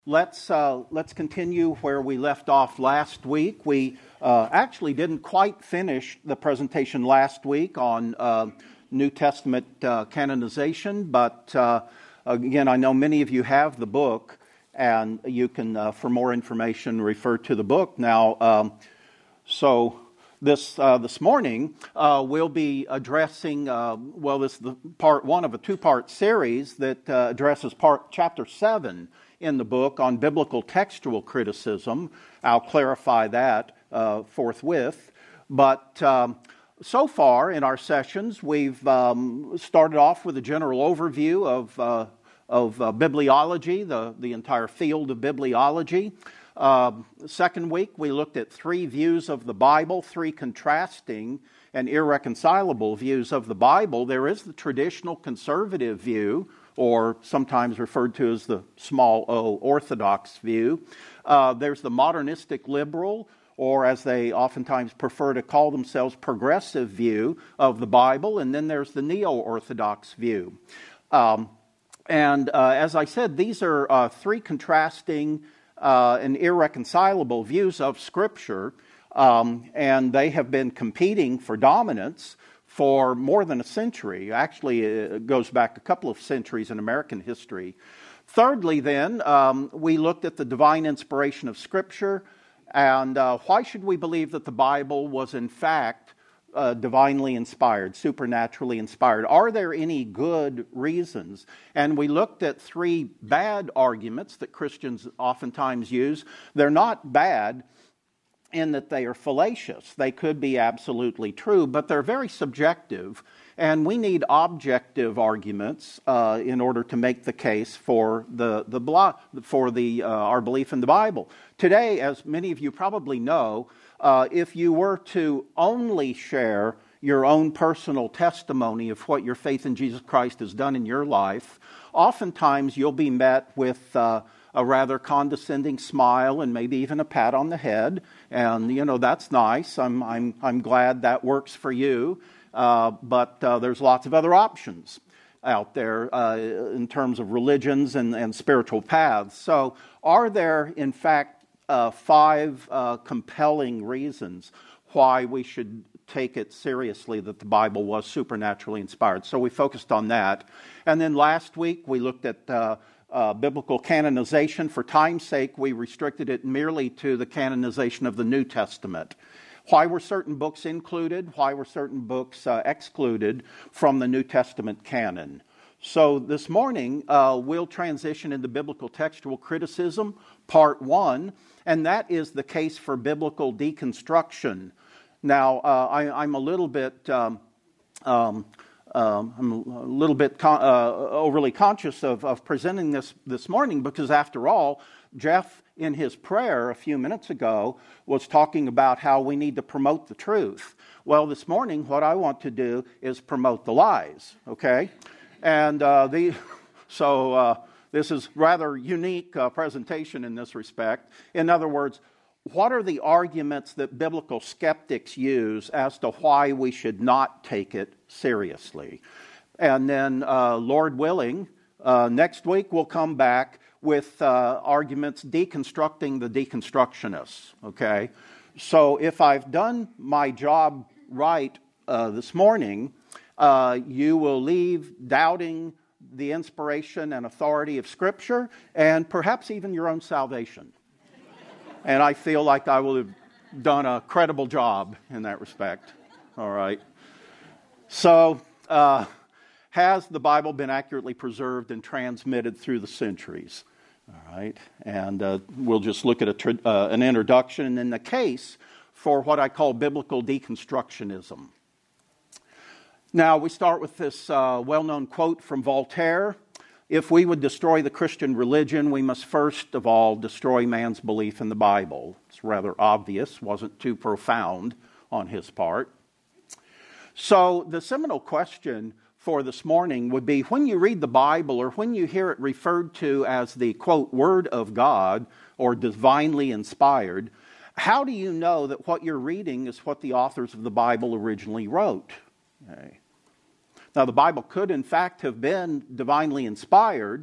Let's continue where we left off last week. We actually didn't quite finish the presentation last week on New Testament canonization, but again, I know many of you have the book, and you can, for more information, refer to the book. Now, so this morning we'll be addressing this is the part one of a two-part series that addresses chapter 7 in the book on biblical textual criticism. I'll clarify that forthwith. But so far in our sessions, we've started off with a general overview of bibliology, the entire field of bibliology. Second week, we looked at three views of the Bible, three contrasting and irreconcilable views of the Bible. There is the traditional conservative view, or sometimes referred to as the small o orthodox view. There's the modernistic liberal, or as they oftentimes prefer to call themselves, progressive view of the Bible, and then there's the neo-orthodox view. And as I said, these are three contrasting and irreconcilable views of Scripture, and they have been competing for dominance for more than a century. Actually, it goes back a couple of centuries in American history. Thirdly, then, we looked at the divine inspiration of Scripture, and why should we believe that the Bible was in fact divinely inspired, supernaturally inspired? Are there any good reasons? And we looked at three bad arguments that Christians oftentimes use. They're not bad in that they are fallacious. They could be absolutely true, but they're very subjective, and we need objective arguments in order to make the case for our belief in the Bible. Today, as many of you probably know, if you were to only share your own personal testimony of what your faith in Jesus Christ has done in your life, oftentimes you'll be met with a rather condescending smile and maybe even a pat on the head, and that's nice. I'm glad that works for you, but there's lots of other options out there in terms of religions and spiritual paths. So, are there in fact five compelling reasons why we should take it seriously that the Bible was supernaturally inspired? So we focused on that, and then last week we looked at biblical canonization. For time's sake, we restricted it merely to the canonization of the New Testament. Why were certain books included? Why were certain books excluded from the New Testament canon? So this morning, we'll transition into biblical textual criticism, part 1, and that is the case for biblical deconstruction. Now, I'm a little bit overly conscious of presenting this morning because, after all, Jeff, in his prayer a few minutes ago, was talking about how we need to promote the truth. Well, this morning, what I want to do is promote the lies, okay? And this is rather unique presentation in this respect. In other words, what are the arguments that biblical skeptics use as to why we should not take it seriously? And then, Lord willing, next week we'll come back with arguments deconstructing the deconstructionists, okay? So if I've done my job right this morning, you will leave doubting the inspiration and authority of Scripture and perhaps even your own salvation. And I feel like I will have done a credible job in that respect. All right. So, has the Bible been accurately preserved and transmitted through the centuries? All right. And we'll just look at an introduction and then the case for what I call biblical deconstructionism. Now, we start with this well-known quote from Voltaire. If we would destroy the Christian religion, we must first of all destroy man's belief in the Bible. It's rather obvious, wasn't too profound on his part. So the seminal question for this morning would be, when you read the Bible or when you hear it referred to as the, quote, Word of God or divinely inspired, how do you know that what you're reading is what the authors of the Bible originally wrote? Okay. Now, the Bible could, in fact, have been divinely inspired,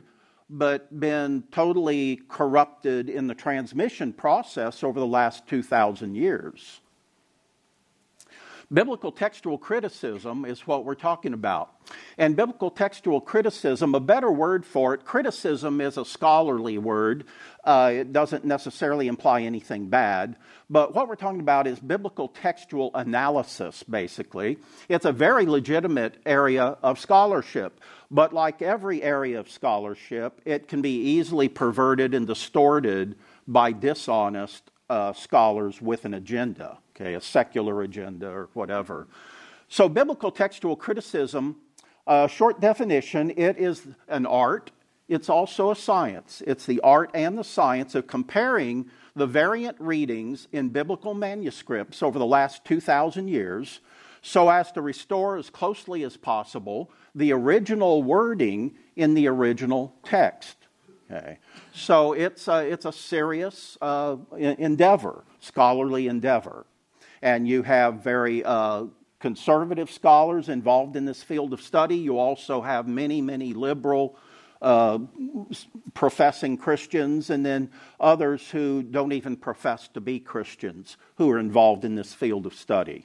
but been totally corrupted in the transmission process over the last 2,000 years. Biblical textual criticism is what we're talking about. And biblical textual criticism, a better word for it, criticism is a scholarly word. It doesn't necessarily imply anything bad. But what we're talking about is biblical textual analysis, basically. It's a very legitimate area of scholarship. But like every area of scholarship, it can be easily perverted and distorted by dishonest scholars with an agenda, okay, a secular agenda or whatever. So biblical textual criticism, short definition, it is an art. It's also a science. It's the art and the science of comparing the variant readings in biblical manuscripts over the last 2,000 years so as to restore as closely as possible the original wording in the original text. Okay. So it's a serious endeavor, scholarly endeavor. And you have very conservative scholars involved in this field of study. You also have many, many liberal professing Christians, and then others who don't even profess to be Christians who are involved in this field of study.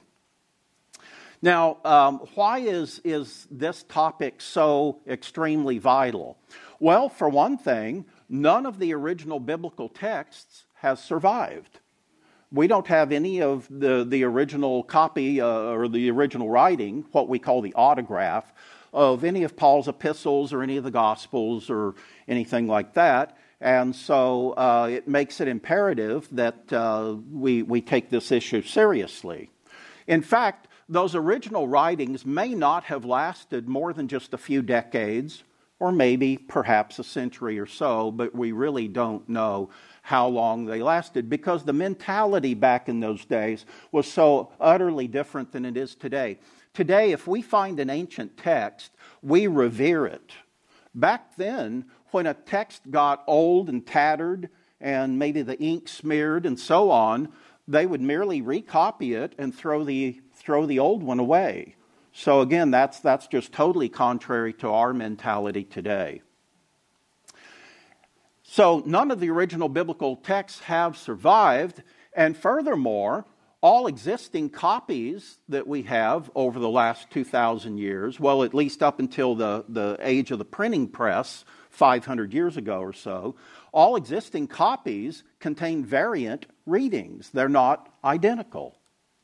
Now, why is this topic so extremely vital? Well, for one thing, none of the original biblical texts has survived. We don't have any of the original copy or the original writing, what we call the autograph, of any of Paul's epistles or any of the Gospels or anything like that. And so it makes it imperative that we take this issue seriously. In fact, those original writings may not have lasted more than just a few decades, or maybe perhaps a century or so, but we really don't know how long they lasted because the mentality back in those days was so utterly different than it is today. Today, if we find an ancient text, we revere it. Back then, when a text got old and tattered and maybe the ink smeared and so on, they would merely recopy it and throw the old one away. So again, that's just totally contrary to our mentality today. So none of the original biblical texts have survived, and furthermore, all existing copies that we have over the last 2,000 years, well, at least up until the age of the printing press 500 years ago or so, all existing copies contain variant readings. They're not identical.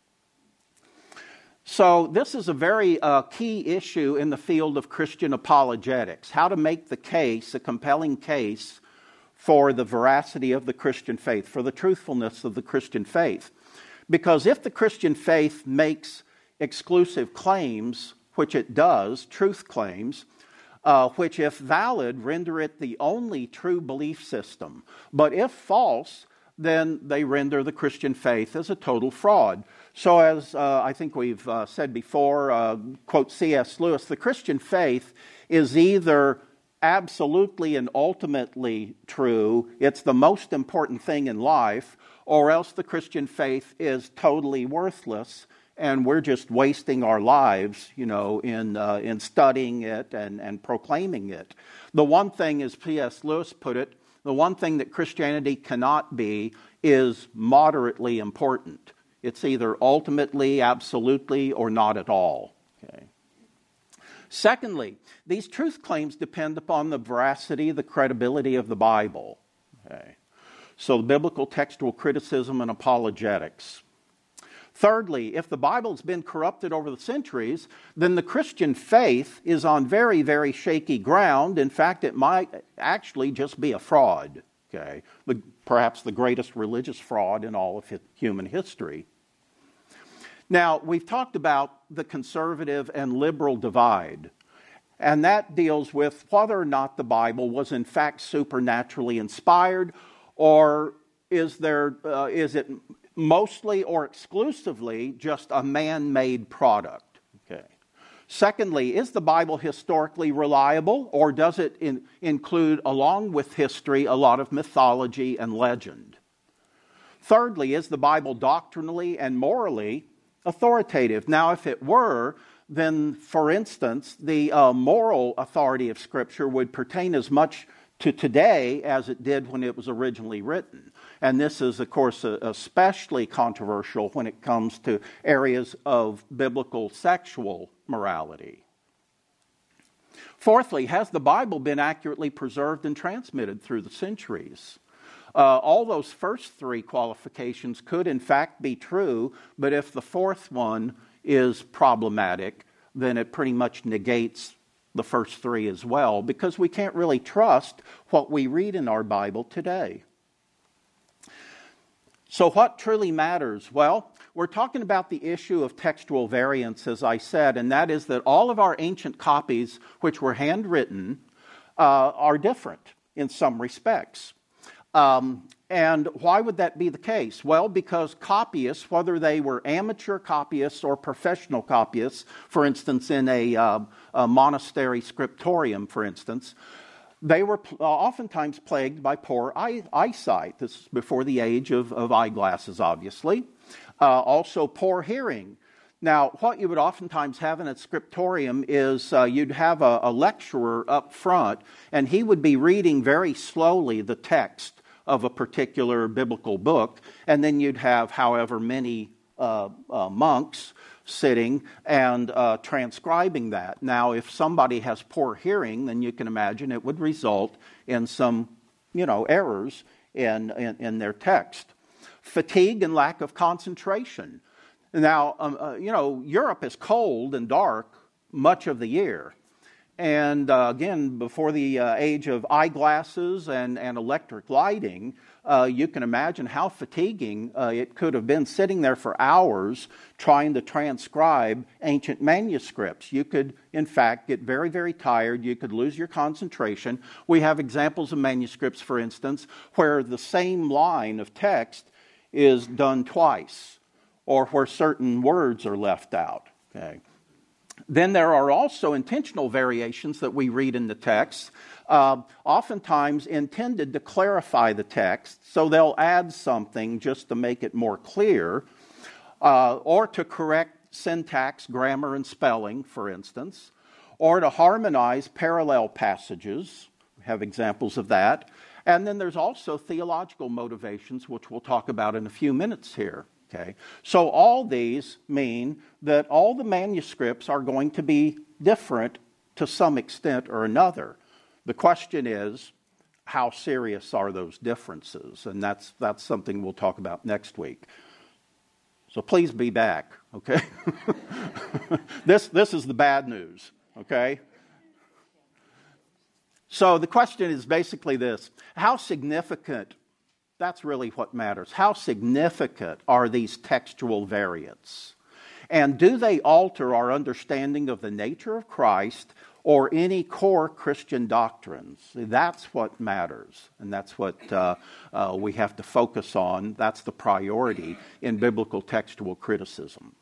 So this is a very key issue in the field of Christian apologetics, how to make the case, a compelling case, for the veracity of the Christian faith, for the truthfulness of the Christian faith. Because if the Christian faith makes exclusive claims, which it does, truth claims, which if valid render it the only true belief system, but if false, then they render the Christian faith as a total fraud. So as I think we've said before, quote C.S. Lewis, the Christian faith is either absolutely and ultimately true, it's the most important thing in life, or else the Christian faith is totally worthless and we're just wasting our lives, in studying it and proclaiming it. The one thing, as C.S. Lewis put it, the one thing that Christianity cannot be is moderately important. It's either ultimately, absolutely, or not at all. Okay. Secondly, these truth claims depend upon the veracity, the credibility of the Bible. Okay. So biblical textual criticism and apologetics. Thirdly, if the Bible has been corrupted over the centuries, then the Christian faith is on very, very shaky ground. In fact, it might actually just be a fraud. Okay, perhaps the greatest religious fraud in all of human history. Now, we've talked about the conservative and liberal divide, and that deals with whether or not the Bible was in fact supernaturally inspired, or is it mostly or exclusively just a man-made product. Okay. Secondly, is the Bible historically reliable, or does it include, along with history, a lot of mythology and legend? Thirdly, is the Bible doctrinally and morally authoritative? Now, if it were, then, for instance, the moral authority of Scripture would pertain as much to today as it did when it was originally written. And this is, of course, especially controversial when it comes to areas of biblical sexual morality. Fourthly, has the Bible been accurately preserved and transmitted through the centuries? All those first three qualifications could in fact be true, but if the fourth one is problematic, then it pretty much negates the first three as well, because we can't really trust what we read in our Bible today. So what truly matters? Well, we're talking about the issue of textual variance, as I said, and that is that all of our ancient copies, which were handwritten, are different in some respects. And why would that be the case? Well, because copyists, whether they were amateur copyists or professional copyists, for instance, in a monastery scriptorium, for instance, they were oftentimes plagued by poor eyesight. This is before the age of eyeglasses, obviously. Also poor hearing. Now, what you would oftentimes have in a scriptorium is you'd have a lecturer up front, and he would be reading very slowly the text of a particular biblical book, and then you'd have however many monks sitting and transcribing that. Now, if somebody has poor hearing, then you can imagine it would result in some, errors in their text. Fatigue and lack of concentration. Now, Europe is cold and dark much of the year. And again, before the age of eyeglasses and electric lighting, you can imagine how fatiguing it could have been sitting there for hours trying to transcribe ancient manuscripts. You could, in fact, get very, very tired. You could lose your concentration. We have examples of manuscripts, for instance, where the same line of text is done twice, or where certain words are left out. Okay. Then there are also intentional variations that we read in the text, oftentimes intended to clarify the text, so they'll add something just to make it more clear, or to correct syntax, grammar, and spelling, for instance, or to harmonize parallel passages. We have examples of that. And then there's also theological motivations, which we'll talk about in a few minutes here. Okay. So all these mean that all the manuscripts are going to be different to some extent or another. The question is, how serious are those differences? And that's something we'll talk about next week. So please be back, okay? This is the bad news, okay? So the question is basically this: how significant? That's really what matters. How significant are these textual variants? And do they alter our understanding of the nature of Christ or any core Christian doctrines? That's what matters. And that's what we have to focus on. That's the priority in biblical textual criticism.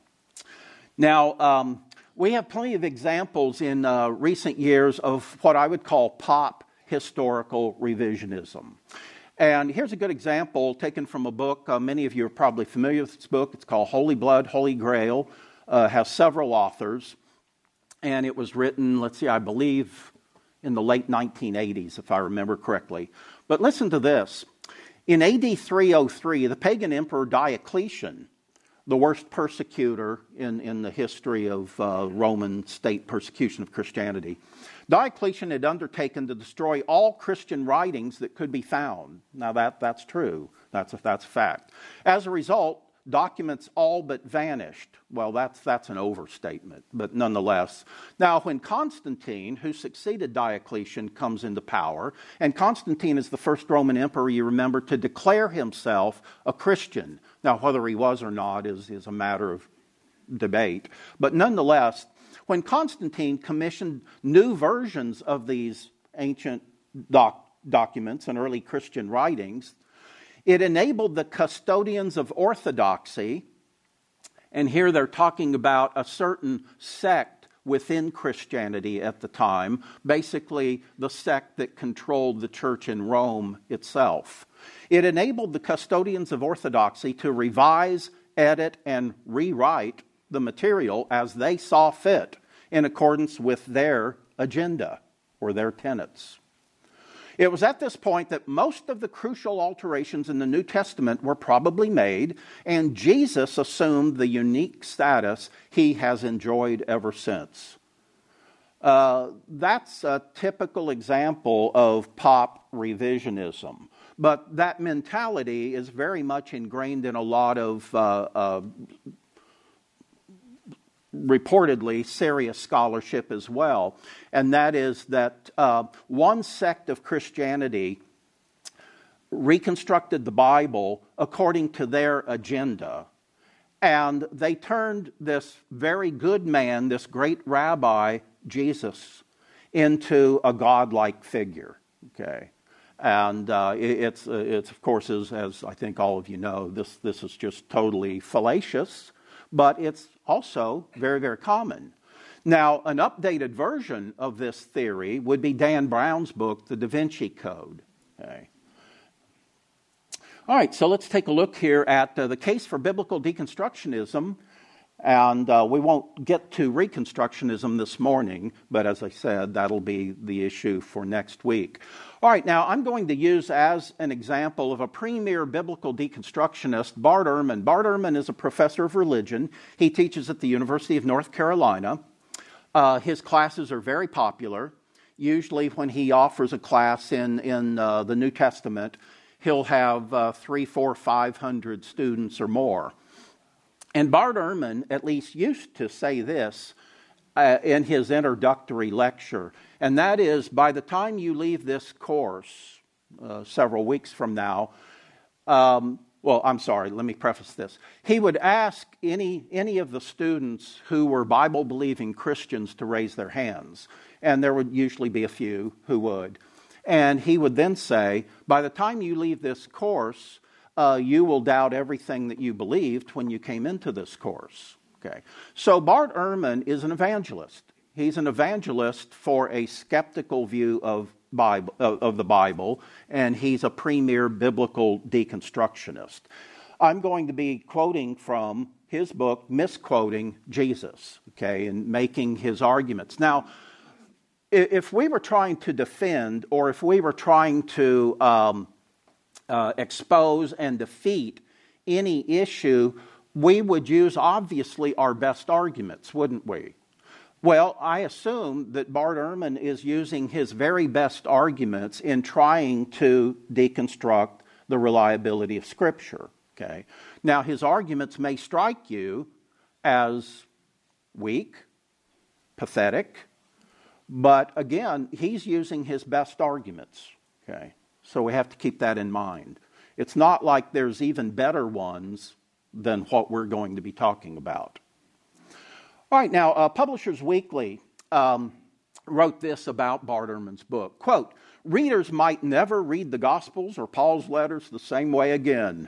Now, we have plenty of examples in recent years of what I would call pop historical revisionism. And here's a good example taken from a book. Many of you are probably familiar with this book. It's called Holy Blood, Holy Grail. Has several authors. And it was written, I believe in the late 1980s, if I remember correctly. But listen to this. In AD 303, the pagan emperor Diocletian, the worst persecutor in the history of Roman state persecution of Christianity, Diocletian had undertaken to destroy all Christian writings that could be found. Now that's true. That's a fact. As a result, documents all but vanished. Well, that's an overstatement, but nonetheless. Now, when Constantine, who succeeded Diocletian, comes into power, and Constantine is the first Roman emperor, you remember, to declare himself a Christian. Now, whether he was or not is a matter of debate. But nonetheless, when Constantine commissioned new versions of these ancient documents and early Christian writings, it enabled the custodians of orthodoxy, and here they're talking about a certain sect within Christianity at the time, basically the sect that controlled the church in Rome itself. It enabled the custodians of orthodoxy to revise, edit, and rewrite the material as they saw fit in accordance with their agenda or their tenets. It was at this point that most of the crucial alterations in the New Testament were probably made, and Jesus assumed the unique status he has enjoyed ever since. That's a typical example of pop revisionism. But that mentality is very much ingrained in a lot of reportedly serious scholarship as well. And that is that one sect of Christianity reconstructed the Bible according to their agenda. And they turned this very good man, this great rabbi, Jesus, into a godlike figure. Okay. And it's of course, as I think all of you know, this is just totally fallacious, but it's also very, very common. Now, an updated version of this theory would be Dan Brown's book, The Da Vinci Code. Okay. All right, so let's take a look here at the case for biblical deconstructionism. And we won't get to Reconstructionism this morning, but as I said, that'll be the issue for next week. All right, now I'm going to use as an example of a premier biblical deconstructionist, Bart Ehrman. Bart Ehrman is a professor of religion. He teaches at the University of North Carolina. His classes are very popular. Usually when he offers a class in the New Testament, he'll have 300, 400, 500 students or more. And Bart Ehrman at least used to say this in his introductory lecture, and that is, by the time you leave this course several weeks from now, let me preface this. He would ask any of the students who were Bible-believing Christians to raise their hands, and there would usually be a few who would. And he would then say, by the time you leave this course, you will doubt everything that you believed when you came into this course. Okay, so Bart Ehrman is an evangelist. He's an evangelist for a skeptical view of the Bible, and he's a premier biblical deconstructionist. I'm going to be quoting from his book, Misquoting Jesus, okay, and making his arguments. Now, if we were trying to defend, or if we were trying to expose and defeat any issue, we would use, obviously, our best arguments, wouldn't we? Well, I assume that Bart Ehrman is using his very best arguments in trying to deconstruct the reliability of Scripture. Okay. Now, his arguments may strike you as weak, pathetic, but again, he's using his best arguments. Okay. So we have to keep that in mind. It's not like there's even better ones than what we're going to be talking about. All right, now, Publishers Weekly wrote this about Bart Ehrman's book. Quote, "Readers might never read the Gospels or Paul's letters the same way again.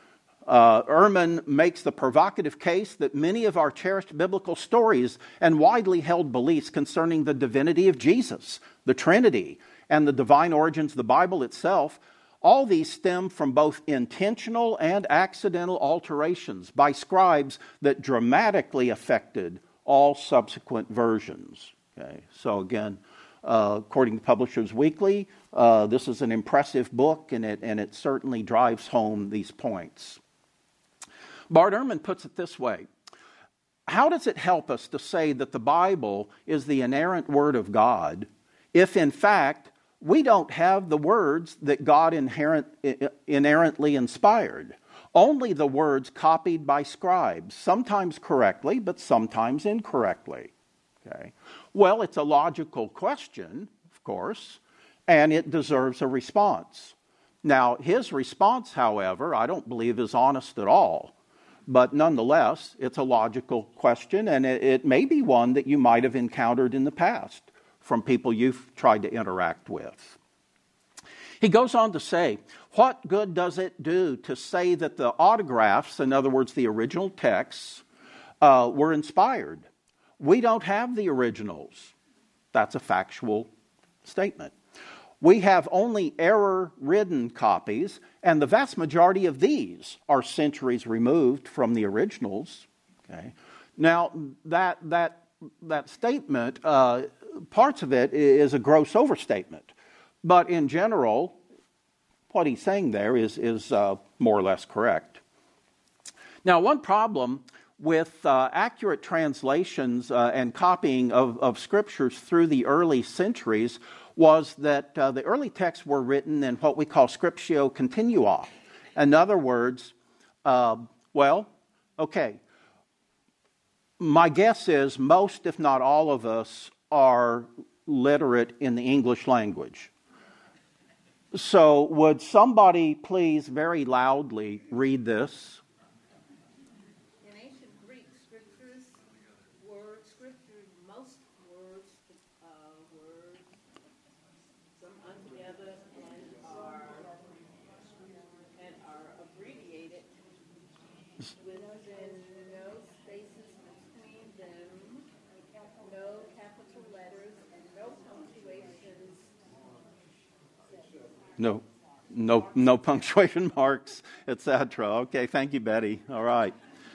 Ehrman makes the provocative case that many of our cherished biblical stories and widely held beliefs concerning the divinity of Jesus, the Trinity, and the divine origins of the Bible itself, all these stem from both intentional and accidental alterations by scribes that dramatically affected all subsequent versions." Okay, so again, according to Publishers Weekly, this is an impressive book, and it certainly drives home these points. Bart Ehrman puts it this way: how does it help us to say that the Bible is the inerrant Word of God if, in fact, we don't have the words that God inerrantly inspired? Only the words copied by scribes, sometimes correctly, but sometimes incorrectly. Okay. Well, it's a logical question, of course, and it deserves a response. Now, his response, however, I don't believe is honest at all. But nonetheless, it's a logical question, and it may be one that you might have encountered in the past from people you've tried to interact with. He goes on to say, what good does it do to say that the autographs, in other words, the original texts, were inspired? We don't have the originals. That's a factual statement. We have only error-ridden copies, and the vast majority of these are centuries removed from the originals. Okay. Now, that statement, parts of it is a gross overstatement. But in general, what he's saying there is more or less correct. Now, one problem with accurate translations and copying of scriptures through the early centuries was that the early texts were written in what we call scriptio continua. In other words, my guess is most, if not all of us, are literate in the English language. So would somebody please very loudly read this? In ancient Greek scriptures, most words come together and are abbreviated within no spaces between them, no capital letters, and no punctuations. No punctuation marks, etc. Okay, thank you, Betty. All right.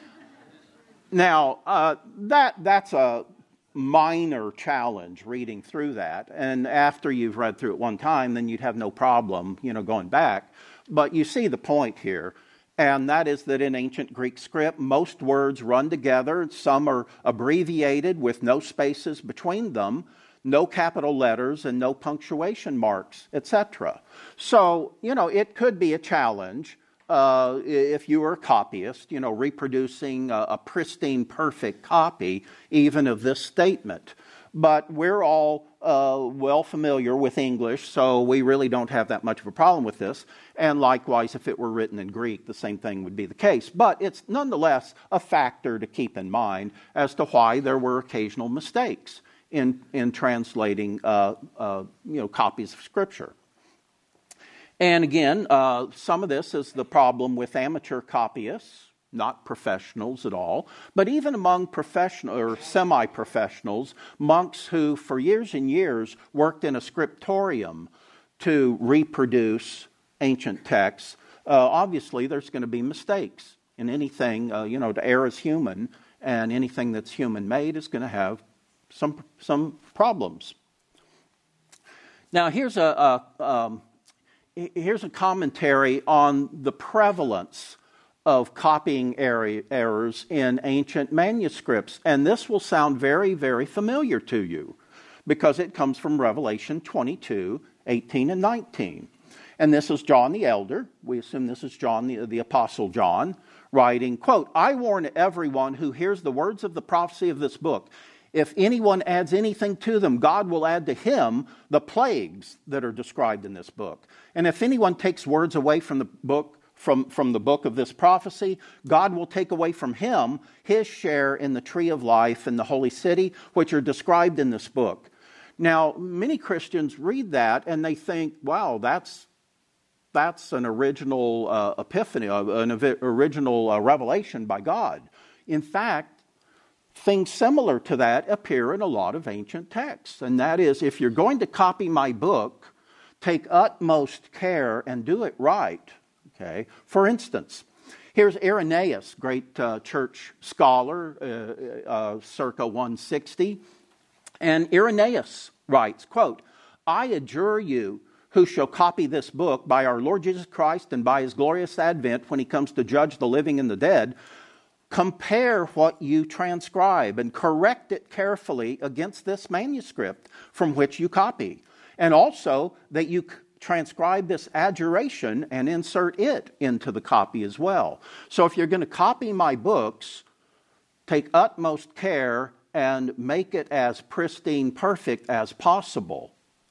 Now, that's a minor challenge reading through that. And after you've read through it one time, then you'd have no problem, going back. But you see the point here. And that is that in ancient Greek script, most words run together. Some are abbreviated with no spaces between them, no capital letters, and no punctuation marks, etc. So, it could be a challenge if you were a copyist, reproducing a pristine, perfect copy, even of this statement. But we're all well familiar with English, so we really don't have that much of a problem with this. And likewise, if it were written in Greek, the same thing would be the case. But it's nonetheless a factor to keep in mind as to why there were occasional mistakes in translating copies of Scripture. And again, some of this is the problem with amateur copyists, not professionals at all, but even among professional or semi-professionals, monks who for years and years worked in a scriptorium to reproduce ancient texts. Obviously, there's going to be mistakes in anything. To err is human, and anything that's human-made is going to have some problems. Now, here's a commentary on the prevalence of copying errors in ancient manuscripts. And this will sound very, very familiar to you because it comes from Revelation 22, 18 and 19. And this is John the Elder. We assume this is John, the Apostle John, writing, quote, "I warn everyone who hears the words of the prophecy of this book. If anyone adds anything to them, God will add to him the plagues that are described in this book. And if anyone takes words away from the book, from the book of this prophecy, God will take away from him his share in the tree of life and the holy city, which are described in this book." Now, many Christians read that and they think, wow, that's an original epiphany, an original revelation by God. In fact, things similar to that appear in a lot of ancient texts. And that is, if you're going to copy my book, take utmost care and do it right. Okay. For instance, here's Irenaeus, great church scholar, circa 160. And Irenaeus writes, quote, "I adjure you who shall copy this book by our Lord Jesus Christ and by his glorious advent when he comes to judge the living and the dead, compare what you transcribe and correct it carefully against this manuscript from which you copy. And also that you transcribe this adjuration and insert it into the copy as well. So if you're going to copy my books, take utmost care and make it as pristine, perfect as possible."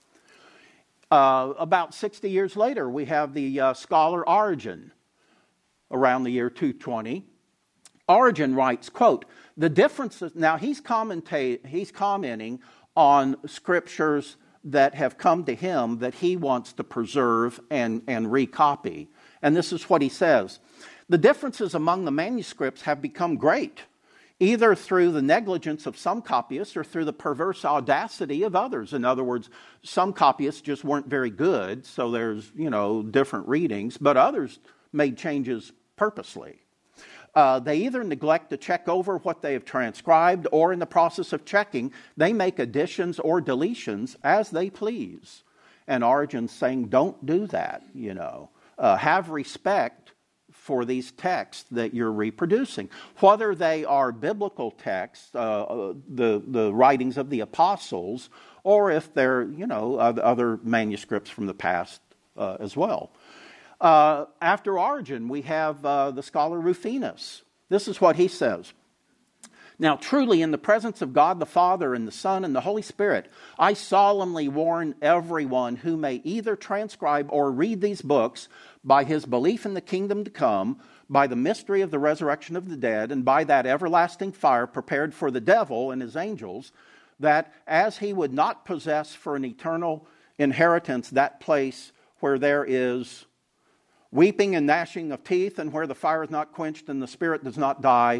About 60 years later, we have the scholar Origen, around the year 220. Origen writes, quote, "The differences," now he's commenting on scriptures that have come to him that he wants to preserve and recopy. And this is what he says: "The differences among the manuscripts have become great, either through the negligence of some copyists or through the perverse audacity of others." In other words, some copyists just weren't very good, so there's, different readings, but others made changes purposely. They either neglect to check over what they have transcribed, or in the process of checking, they make additions or deletions as they please. and Origen saying, don't do that, have respect for these texts that you're reproducing. Whether they are biblical texts, the writings of the apostles, or if they're, other manuscripts from the past as well. After Origen, we have the scholar Rufinus. This is what he says. Now, truly, in the presence of God the Father and the Son and the Holy Spirit, I solemnly warn everyone who may either transcribe or read these books by his belief in the kingdom to come, by the mystery of the resurrection of the dead, and by that everlasting fire prepared for the devil and his angels, that as he would not possess for an eternal inheritance that place where there is weeping and gnashing of teeth, and where the fire is not quenched and the spirit does not die,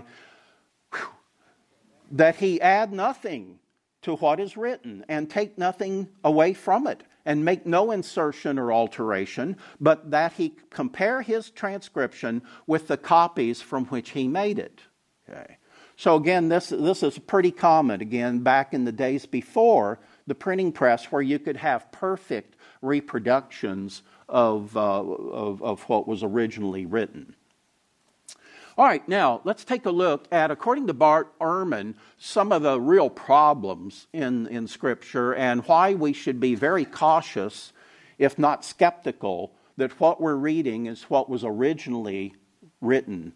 that he add nothing to what is written, and take nothing away from it, and make no insertion or alteration, but that he compare his transcription with the copies from which he made it. Okay. So again, this is pretty common, again, back in the days before the printing press, where you could have perfect reproductions of what was originally written. All right, now let's take a look at, according to Bart Ehrman, some of the real problems in Scripture and why we should be very cautious, if not skeptical, that what we're reading is what was originally written.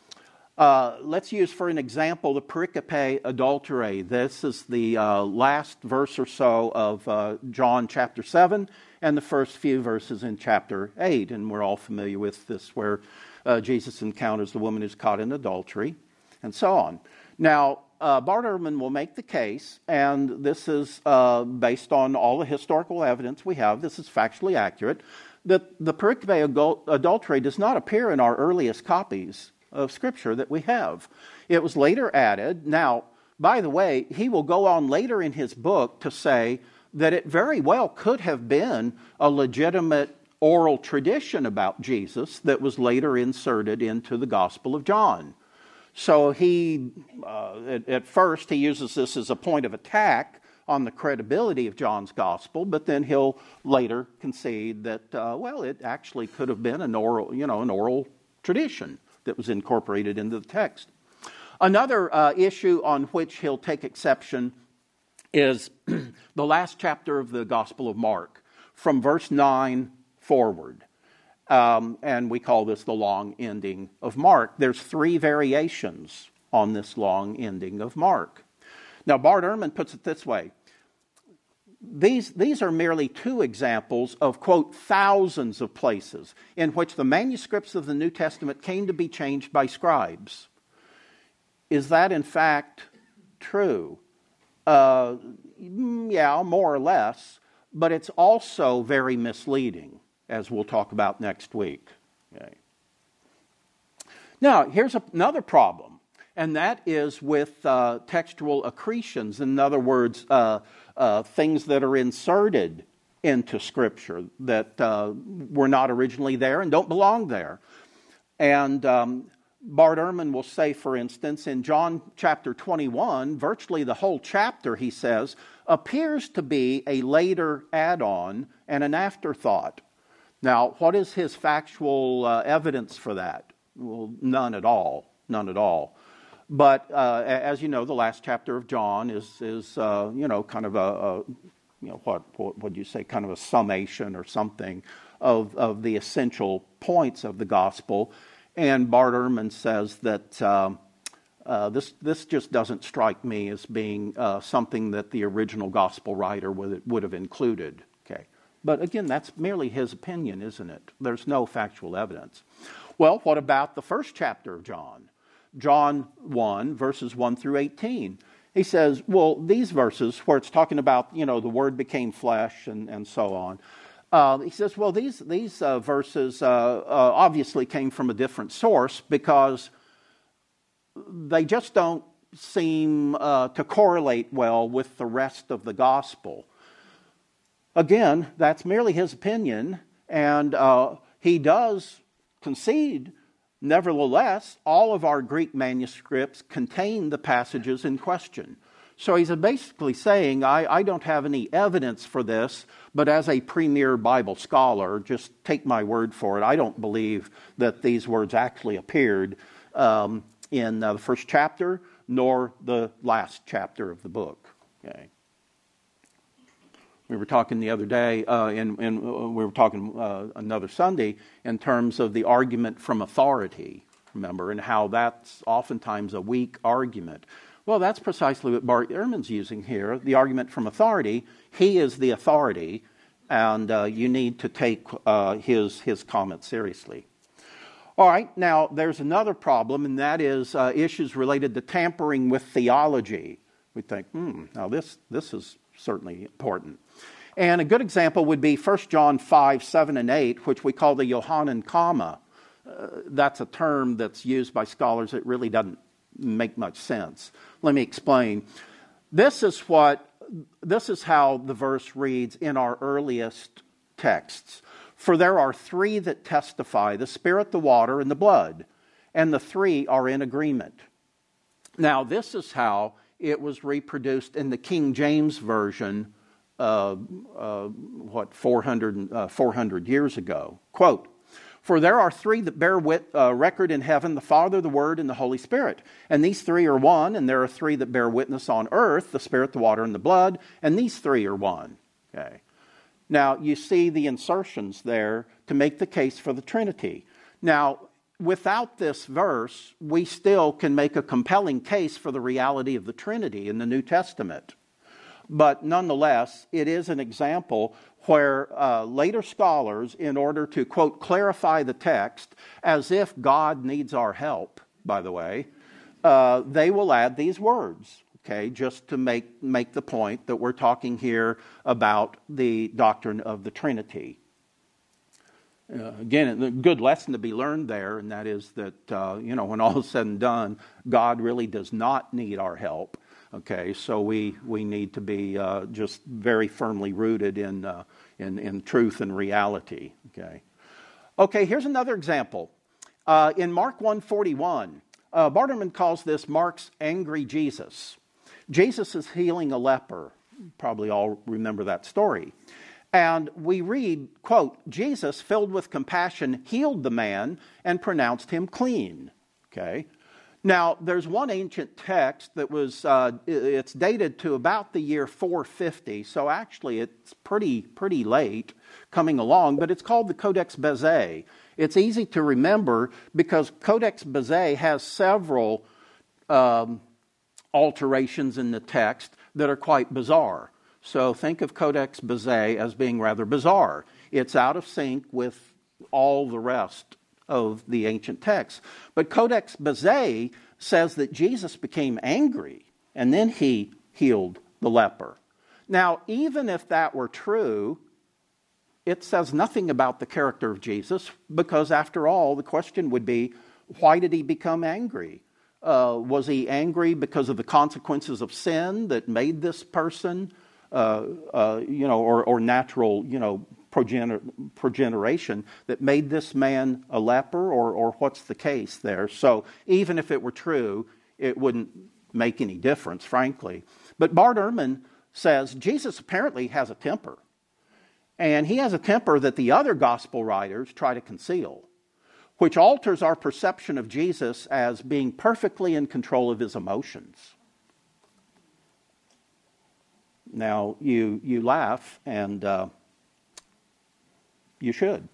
Let's use, for an example, the Pericope Adulterae. This is the last verse or so of John chapter 7 and the first few verses in chapter 8. And we're all familiar with this, where Jesus encounters the woman who's caught in adultery, and so on. Now, Bart Ehrman will make the case, and this is based on all the historical evidence we have, this is factually accurate, that the Pericope Adulterae does not appear in our earliest copies of Scripture that we have. It was later added. Now, by the way, he will go on later in his book to say that it very well could have been a legitimate oral tradition about Jesus that was later inserted into the Gospel of John. So he, at first, he uses this as a point of attack on the credibility of John's Gospel, but then he'll later concede that, it actually could have been an oral tradition that was incorporated into the text. Another issue on which he'll take exception is the last chapter of the Gospel of Mark, from verse 9 forward. And we call this the long ending of Mark. There's 3 variations on this long ending of Mark. Now, Bart Ehrman puts it this way. These are merely 2 examples of, quote, thousands of places in which the manuscripts of the New Testament came to be changed by scribes. Is that, in fact, true? Yeah, more or less, but it's also very misleading, as we'll talk about next week. Okay. Now, here's another problem, and that is with textual accretions. In other words, things that are inserted into Scripture that were not originally there and don't belong there. And Bart Ehrman will say, for instance, in John chapter 21, virtually the whole chapter, he says, appears to be a later add-on and an afterthought. Now, what is his factual evidence for that? Well, none at all. None at all. But as you know, the last chapter of John is kind of what would you say, kind of a summation or something of the essential points of the gospel. And Bart Ehrman says that this just doesn't strike me as being something that the original gospel writer would have included. Okay. But again, that's merely his opinion, isn't it? There's no factual evidence. Well, what about the first chapter of John? John 1, verses 1 through 18. He says, well, these verses where it's talking about, the Word became flesh and so on. He says, well, these verses obviously came from a different source because they just don't seem to correlate well with the rest of the gospel. Again, that's merely his opinion, and he does concede, nevertheless, all of our Greek manuscripts contain the passages in question. So he's basically saying, I don't have any evidence for this, but as a premier Bible scholar, just take my word for it. I don't believe that these words actually appeared in the first chapter, nor the last chapter of the book. Okay. We were talking the other day, and we were talking another Sunday in terms of the argument from authority, remember, and how that's oftentimes a weak argument. Well, that's precisely what Bart Ehrman's using here, the argument from authority. He is the authority, and you need to take his comments seriously. All right, now there's another problem, and that is issues related to tampering with theology. We think, now this is certainly important. And a good example would be 1 John 5, 7, and 8, which we call the Johannine comma. That's a term that's used by scholars that really doesn't make much sense. Let me explain. This is how the verse reads in our earliest texts. For there are three that testify, the Spirit, the water, and the blood, and the three are in agreement. Now, this is how it was reproduced in the King James Version, 400 years ago. Quote, for there are three that bear record in heaven, the Father, the Word, and the Holy Spirit. And these three are one, and there are three that bear witness on earth, the Spirit, the water, and the blood, and these three are one. Okay. Now, you see the insertions there to make the case for the Trinity. Now, without this verse, we still can make a compelling case for the reality of the Trinity in the New Testament. But nonetheless, it is an example where later scholars, in order to, quote, clarify the text, as if God needs our help, by the way, they will add these words, okay, just to make the point that we're talking here about the doctrine of the Trinity. Again, a good lesson to be learned there, and that is that, when all is said and done, God really does not need our help. Okay, so we need to be just very firmly rooted in truth and reality. Okay, here's another example. In Mark 1:41, Bart Ehrman calls this Mark's angry Jesus. Jesus is healing a leper. Probably all remember that story. And we read, quote, Jesus, filled with compassion, healed the man and pronounced him clean. Okay. Now, there's one ancient text that was, it's dated to about the year 450, so actually it's pretty late coming along, but it's called the Codex Bezae. It's easy to remember because Codex Bezae has several alterations in the text that are quite bizarre. So think of Codex Bezae as being rather bizarre. It's out of sync with all the rest of the ancient texts. But Codex Bezae says that Jesus became angry and then he healed the leper. Now, even if that were true, it says nothing about the character of Jesus because, after all, the question would be, why did he become angry? Was he angry because of the consequences of sin that made this person, or natural, progeneration that made this man a leper, or what's the case there? So even if it were true, it wouldn't make any difference, frankly. But Bart Ehrman says Jesus apparently has a temper. And he has a temper that the other gospel writers try to conceal, which alters our perception of Jesus as being perfectly in control of his emotions. Now, you laugh, and you should.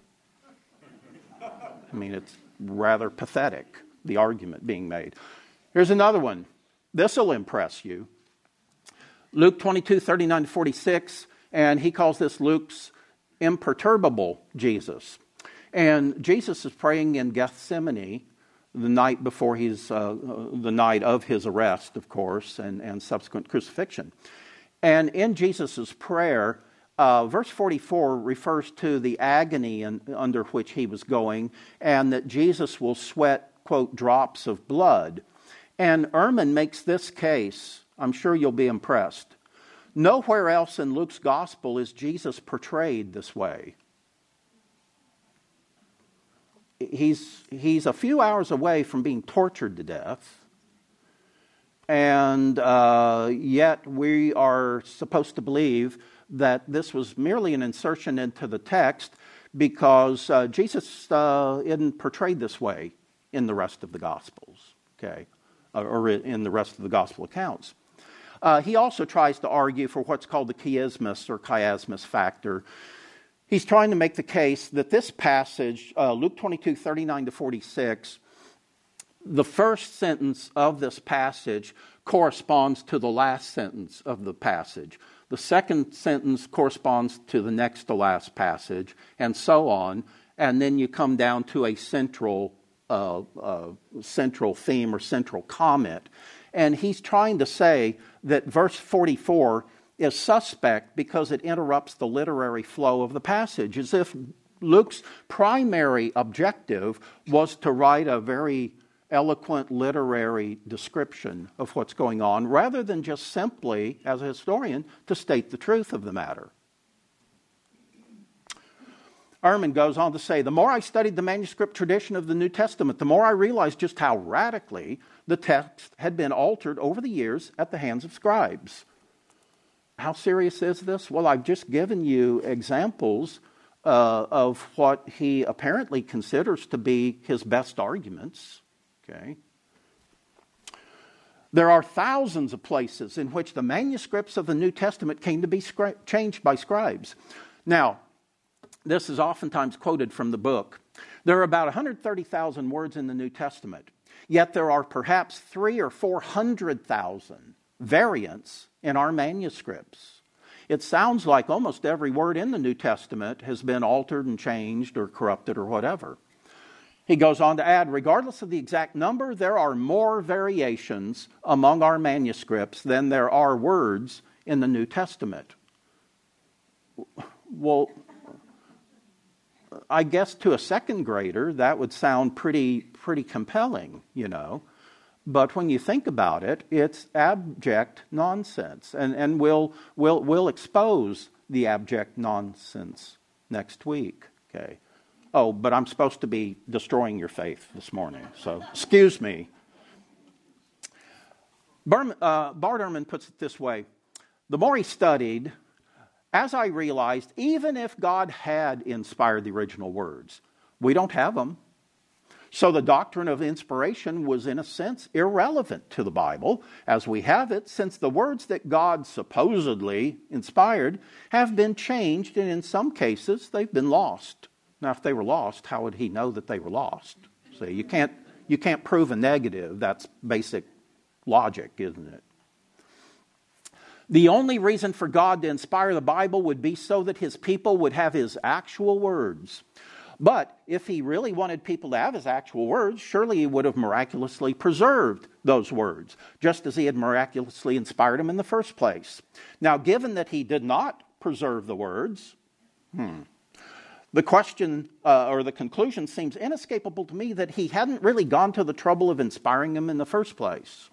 I mean, it's rather pathetic, the argument being made. Here's another one. This will impress you. Luke 22, 39 to 46, and he calls this Luke's imperturbable Jesus. And Jesus is praying in Gethsemane the night before the night of his arrest, of course, and subsequent crucifixion. And in Jesus' prayer, verse 44 refers to the agony under which he was going, and that Jesus will sweat, quote, drops of blood. And Ehrman makes this case, I'm sure you'll be impressed. Nowhere else in Luke's gospel is Jesus portrayed this way. He's a few hours away from being tortured to death. And yet we are supposed to believe that this was merely an insertion into the text because Jesus isn't portrayed this way in the rest of the Gospels, okay, or in the rest of the Gospel accounts. He also tries to argue for what's called the chiasmus or chiasmus factor. He's trying to make the case that this passage, Luke 22, 39 to 46, the first sentence of this passage corresponds to the last sentence of the passage. The second sentence corresponds to the next to last passage, and so on. And then you come down to a central theme or central comment. And he's trying to say that verse 44 is suspect because it interrupts the literary flow of the passage, as if Luke's primary objective was to write a very eloquent literary description of what's going on, rather than just simply, as a historian, to state the truth of the matter. Ehrman goes on to say, the more I studied the manuscript tradition of the New Testament, the more I realized just how radically the text had been altered over the years at the hands of scribes. How serious is this? Well, I've just given you examples of what he apparently considers to be his best arguments. Okay. There are thousands of places in which the manuscripts of the New Testament came to be changed by scribes. Now, this is oftentimes quoted from the book. There are about 130,000 words in the New Testament, yet there are perhaps 300,000 or 400,000 variants in our manuscripts. It sounds like almost every word in the New Testament has been altered and changed or corrupted or whatever. He goes on to add, regardless of the exact number, there are more variations among our manuscripts than there are words in the New Testament. Well, I guess to a second grader, that would sound pretty compelling, you know. But when you think about it, it's abject nonsense. And we'll expose the abject nonsense next week, okay? Oh, but I'm supposed to be destroying your faith this morning, so excuse me. Bart Ehrman puts it this way. The more he studied, as I realized, even if God had inspired the original words, we don't have them. So the doctrine of inspiration was, in a sense, irrelevant to the Bible as we have it, since the words that God supposedly inspired have been changed, and in some cases, they've been lost. Now, if they were lost, how would he know that they were lost? See, you can't prove a negative. That's basic logic, isn't it? The only reason for God to inspire the Bible would be so that his people would have his actual words. But if he really wanted people to have his actual words, surely he would have miraculously preserved those words, just as he had miraculously inspired them in the first place. Now, given that he did not preserve the words, the question or the conclusion seems inescapable to me that he hadn't really gone to the trouble of inspiring them in the first place.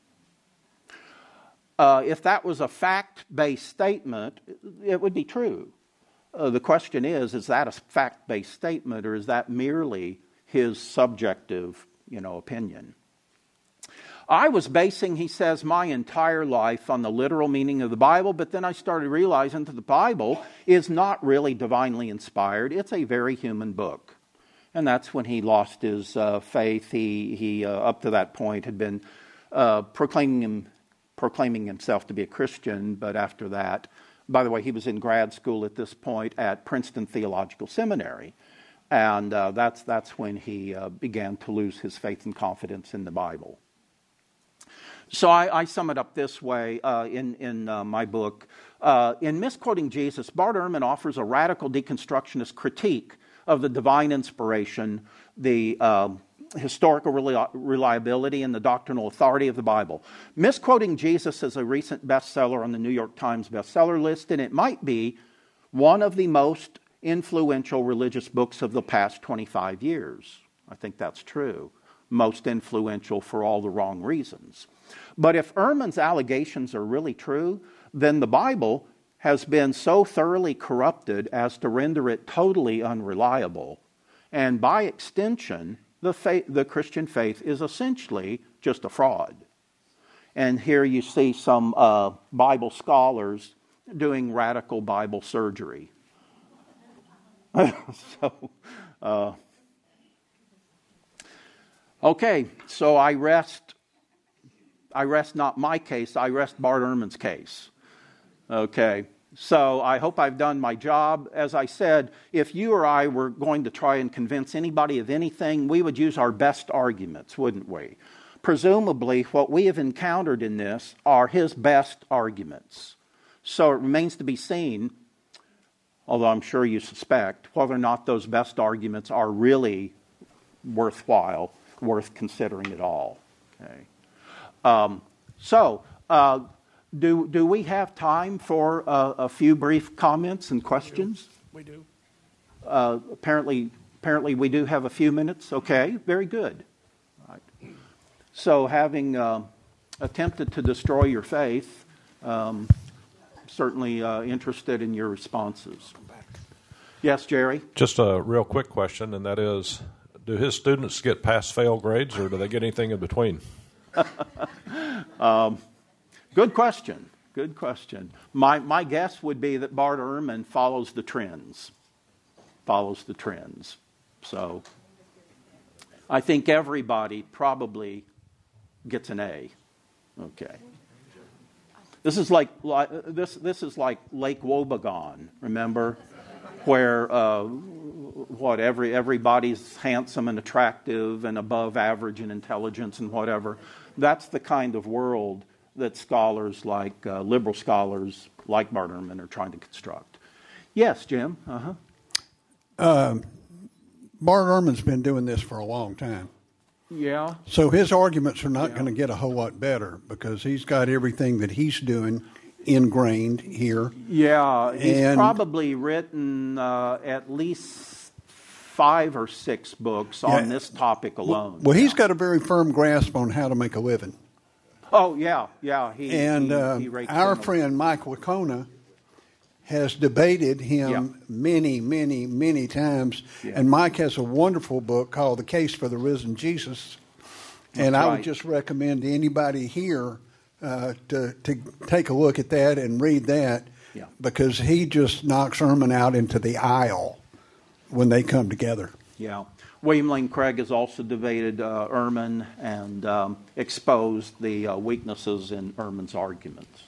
If that was a fact-based statement, it would be true. The question is that a fact-based statement, or is that merely his subjective, opinion? I was basing, he says, my entire life on the literal meaning of the Bible, but then I started realizing that the Bible is not really divinely inspired. It's a very human book. And that's when he lost his faith. He up to that point, had been proclaiming himself to be a Christian, but after that, by the way, he was in grad school at this point at Princeton Theological Seminary. And that's when he began to lose his faith and confidence in the Bible. So I sum it up this way in my book. In Misquoting Jesus, Bart Ehrman offers a radical deconstructionist critique of the divine inspiration, the historical reliability, and the doctrinal authority of the Bible. Misquoting Jesus is a recent bestseller on the New York Times bestseller list, and it might be one of the most influential religious books of the past 25 years. I think that's true. Most influential for all the wrong reasons. But if Ehrman's allegations are really true, then the Bible has been so thoroughly corrupted as to render it totally unreliable. And by extension, the Christian faith is essentially just a fraud. And here you see some Bible scholars doing radical Bible surgery. Okay, so I rest not my case, I rest Bart Ehrman's case. Okay, so I hope I've done my job. As I said, if you or I were going to try and convince anybody of anything, we would use our best arguments, wouldn't we? Presumably, what we have encountered in this are his best arguments. So it remains to be seen, although I'm sure you suspect, whether or not those best arguments are really worthwhile, worth considering at all. Okay. Do we have time for a few brief comments and questions? We do. Apparently we do have a few minutes. Okay, very good. All right. So having attempted to destroy your faith, certainly interested in your responses. Yes, Jerry? Just a real quick question, and that is, do his students get pass-fail grades, or do they get anything in between? Good question. Good question. My guess would be that Bart Ehrman follows the trends. So I think everybody probably gets an A. Okay. This is like Lake Wobegon, remember? Where everybody's handsome and attractive and above average in intelligence and whatever. That's the kind of world that scholars like liberal scholars like Bart Ehrman are trying to construct. Yes, Jim. Bart Ehrman's been doing this for a long time. Yeah. So his arguments are not going to get a whole lot better because he's got everything that he's doing ingrained here. Yeah, he's probably written at least 5 or 6 books on this topic alone. Well, he's got a very firm grasp on how to make a living. Oh, yeah. Our friend Mike Wacona has debated him many, many, many times. Yeah. And Mike has a wonderful book called The Case for the Risen Jesus. And I would just recommend to anybody here to take a look at that and read that because he just knocks Ehrman out into the aisle when they come together. Yeah. William Lane Craig has also debated Ehrman and exposed the weaknesses in Ehrman's arguments.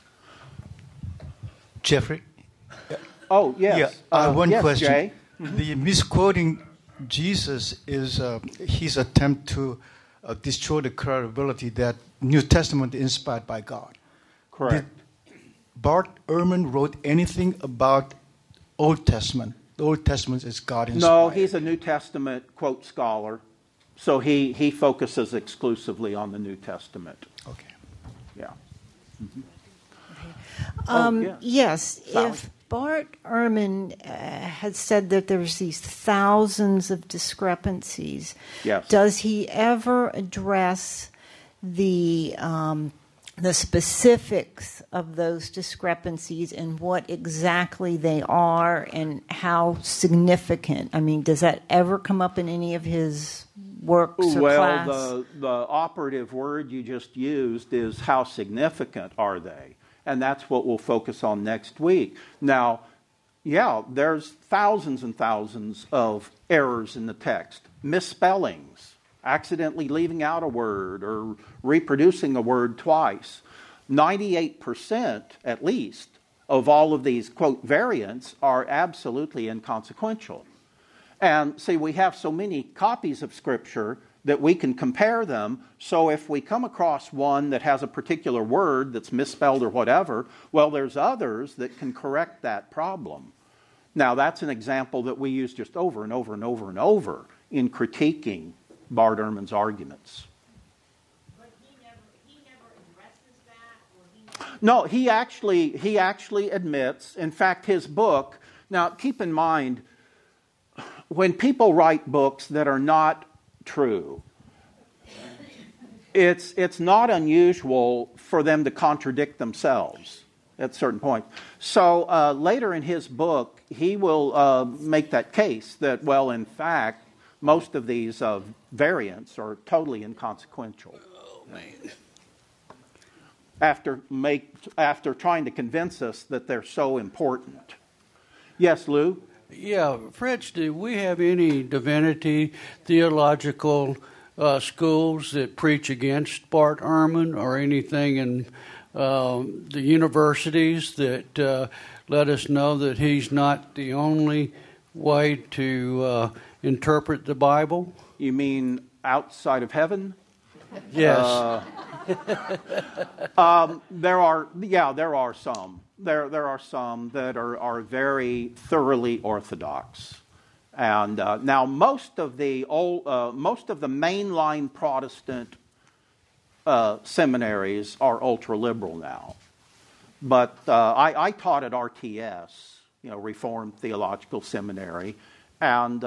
Jeffrey? Oh, yes. Yeah, one question. Jay? The misquoting Jesus is his attempt to destroy the credibility that New Testament is inspired by God. Correct. Did Bart Ehrman wrote anything about Old Testament? The Old Testament is God inspired. No, he's a New Testament, quote, scholar. So he focuses exclusively on the New Testament. Okay. Yeah. Mm-hmm. Yes. Sally? If Bart Ehrman had said that there's these thousands of discrepancies, does he ever address the specifics of those discrepancies and what exactly they are and how significant? I mean, does that ever come up in any of his works or class? Well, the operative word you just used is how significant are they? And that's what we'll focus on next week. Now, there's thousands and thousands of errors in the text, misspellings, accidentally leaving out a word or reproducing a word twice. 98% at least of all of these, quote, variants are absolutely inconsequential. And see, we have so many copies of Scripture that we can compare them. So if we come across one that has a particular word that's misspelled or whatever, well, there's others that can correct that problem. Now, that's an example that we use just over and over and over and over in critiquing Bart Ehrman's arguments. But he never addresses that? Or No, he actually admits, in fact, his book, now keep in mind, when people write books that are not true, it's not unusual for them to contradict themselves at certain points. So later in his book, he will make that case that, well, in fact, most of these variants are totally inconsequential. Oh, man. after trying to convince us that they're so important. Yes, Lou? Yeah, Fritz, do we have any divinity theological schools that preach against Bart Ehrman, or anything in the universities that let us know that he's not the only way to interpret the Bible? You mean outside of heaven? Yes. There are some. There are some that are very thoroughly orthodox, and now most of the mainline Protestant seminaries are ultra liberal now. But I taught at RTS, Reformed Theological Seminary, and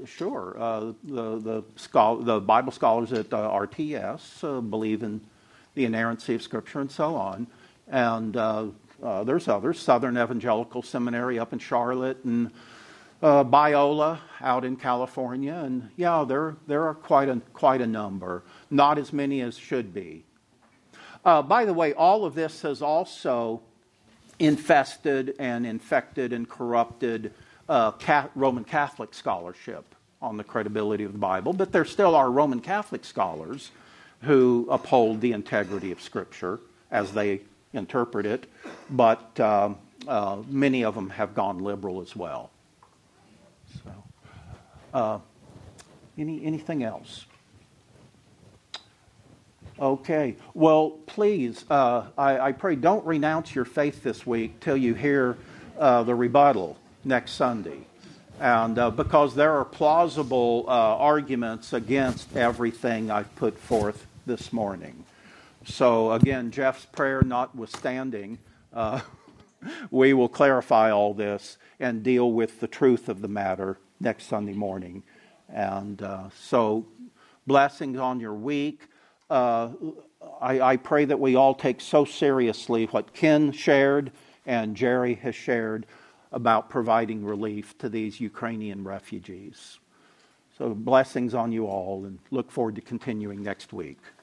the Bible scholars at RTS believe in the inerrancy of Scripture and so on. And there's others, Southern Evangelical Seminary up in Charlotte, and Biola out in California, and there are quite a number. Not as many as should be. By the way, all of this has also infested and infected and corrupted Roman Catholic scholarship on the credibility of the Bible, but there still are Roman Catholic scholars who uphold the integrity of Scripture as they interpret it, but many of them have gone liberal as well. So, anything else? Okay. Well, please, I pray don't renounce your faith this week till you hear the rebuttal next Sunday. And because there are plausible arguments against everything I've put forth this morning. So again, Jeff's prayer notwithstanding, we will clarify all this and deal with the truth of the matter next Sunday morning. And so blessings on your week. I pray that we all take so seriously what Ken shared and Jerry has shared about providing relief to these Ukrainian refugees. So blessings on you all, and look forward to continuing next week.